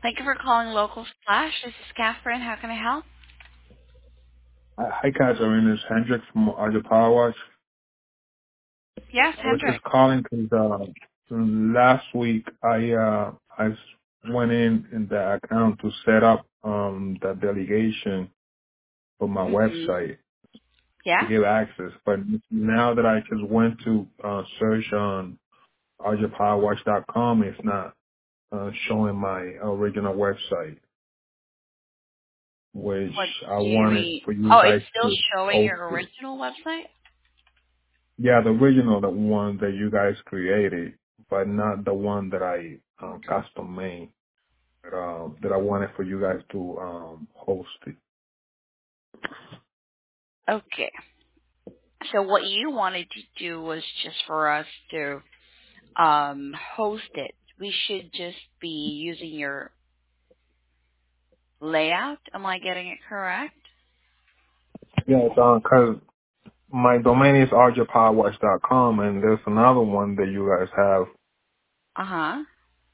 Thank you for calling Local Splash. This is Catherine. How can I help? Hi, Catherine. It's Hendrik from Arja Power Wash. Yes, I was Hendrik. just calling because last week I went in the account to set up the delegation for my Mm-hmm. website to Yeah? give access. But now that I just went to search on arjapowerwash.com, it's not showing my original website, which What I do you wanted mean? for you Oh, it's guys still to showing host your it. original website? Yeah, the original, the one that you guys created, but not the one that I custom made. That I wanted for you guys to host it. Okay. So what you wanted to do was just for us to host it. We should just be using your layout. Am I getting it correct? Yeah, it's because my domain is rjpowerwash.com, and there's another one that you guys have Uh-huh.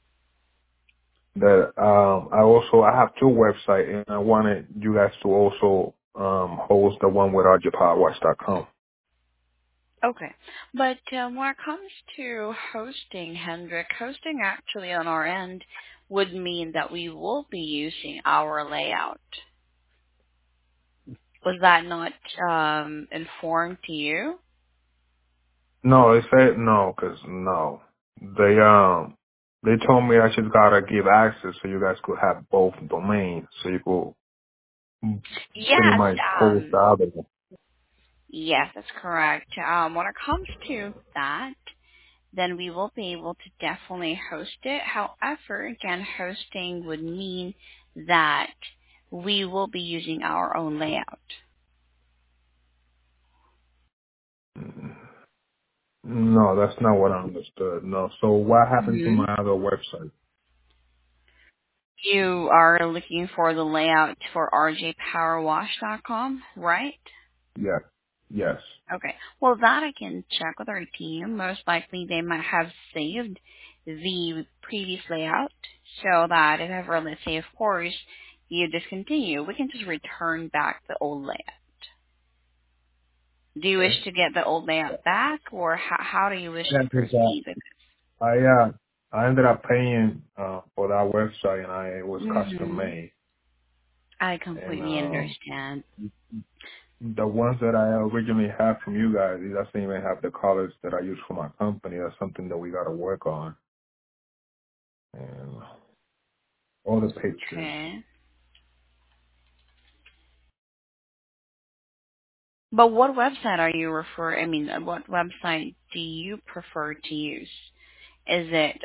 that I have two websites, and I wanted you guys to also host the one with rjpowerwash.com. Okay. But when it comes to hosting, Hendrik, hosting actually on our end would mean that we will be using our layout. Was that not informed to you? No, they said no, cause no. They told me I just gotta give access so you guys could have both domains, so you could pretty Yes. much host the other one. Yes, that's correct. When it comes to that, then we will be able to definitely host it. However, again, hosting would mean that we will be using our own layout. No, that's not what I understood. No. So what happened to Hmm. my other website? You are looking for the layout for rjpowerwash.com, right? Yes. Yes. Okay. Well, that I can check with our team. Most likely they might have saved the previous layout so that if ever, let's say, of course, you discontinue, we can just return back the old layout. Do you wish Okay. to get the old layout back, or how do you wish Yeah, to 'cause, proceed with I ended up paying for that website, and it was it? custom Hmm. made, I and completely understand. the ones that I originally had from you guys, it doesn't even have the colors that I use for my company. That's something that we got to work on. And all the pictures. Okay. But what website are you what website do you prefer to use? Is it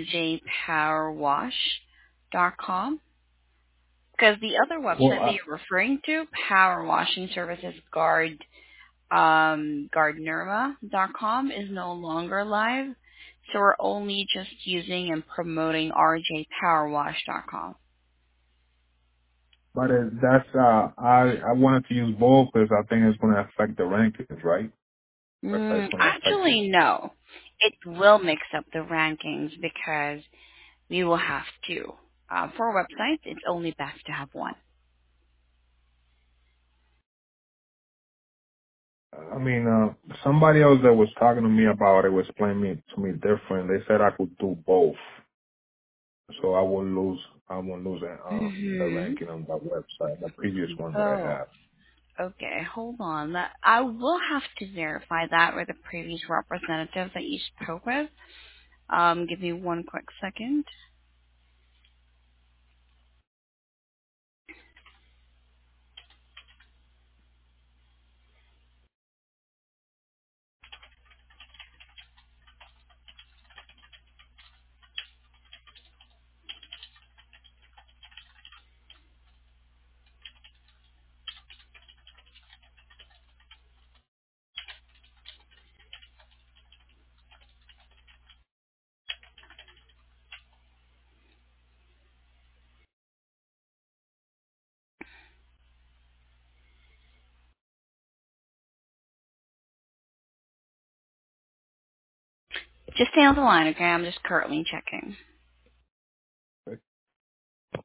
rjpowerwash.com? Because the other Well, website that you're referring to, Power Washing Services Gardnerma.com, is no longer live. So we're only just using and promoting rjpowerwash.com. but that's I wanted to use both because I think it's going to affect the rankings, right? It's going to affect it. Actually, no. It will mix up the rankings because we will have to. For websites, it's only best to have one. I mean, somebody else that was talking to me about it was explaining it to me different. They said I could do both, so I won't lose the Mm-hmm. ranking on that website, the previous one that I Oh, have. okay. Hold on. I will have to verify that with the previous representative that you spoke with. Give me one quick second. Just stay on the line, okay? I'm just currently checking.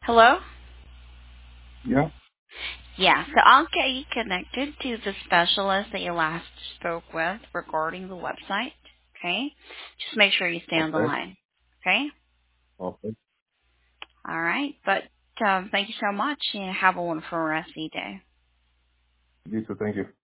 Hello? Yeah. Yeah, so I'll get you connected to the specialist that you last spoke with regarding the website. Okay? Just make sure you stay on the Okay. line. Okay? Okay. All right. But thank you so much and have a wonderful rest of your day. You too. Thank you.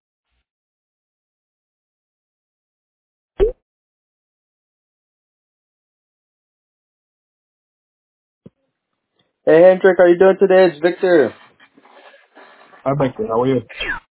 Hey Hendrik, how you doing today? It's Victor. Hi, Becky. How are you?